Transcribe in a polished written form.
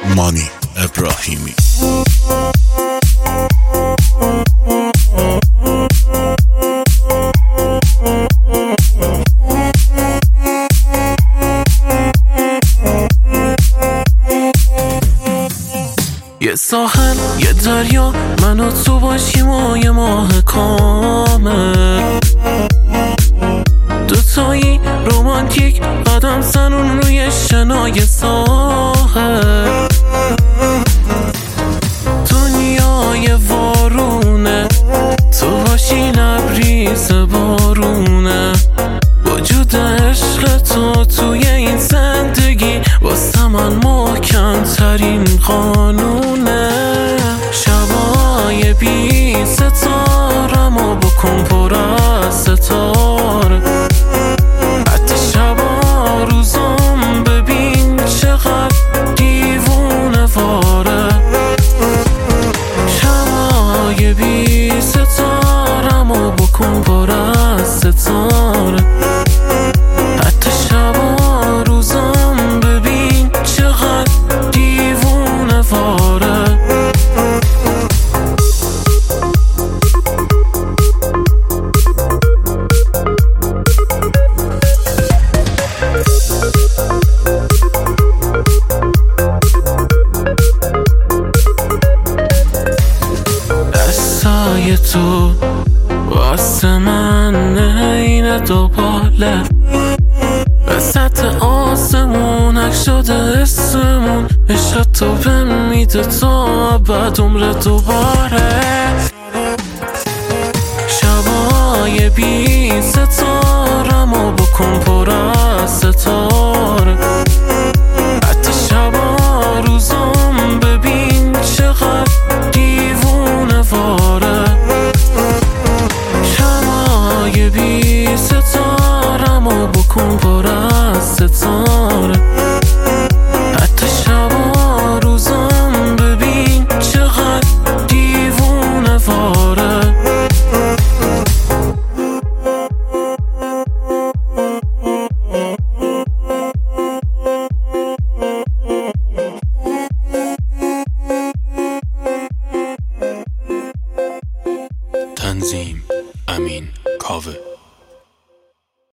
مانی ابراهیمی. یه ساحل یه دریا من و تو باشیم و یه ماه کامل، دوتایی رومانتیک قدم زنون روی شنای ساحل. دنیای وارونه تو باشی لبریز بارونه، وجود عشق تو توی این زندگی واسه من محکم ترین قانونه. شبای بی ستارم و بکن پر از ستاره، حتی شبا روزم ببین چقدر دیوونه واره. شبای بی ستارم و بکن پر از ستاره، حتی شبا روزم ببین چقدر دیوونه واره. دستای تو واسه من عین دوباله، وسط آسمون حک شده اسمون، عشق تو بهم میده تا ابد عمر دوباره. شبای بی ستارم و بکن پر از ستاره، حتی شبا روزم ببین چقدر دیوونه واره. شبای بی ستارم و بکن پر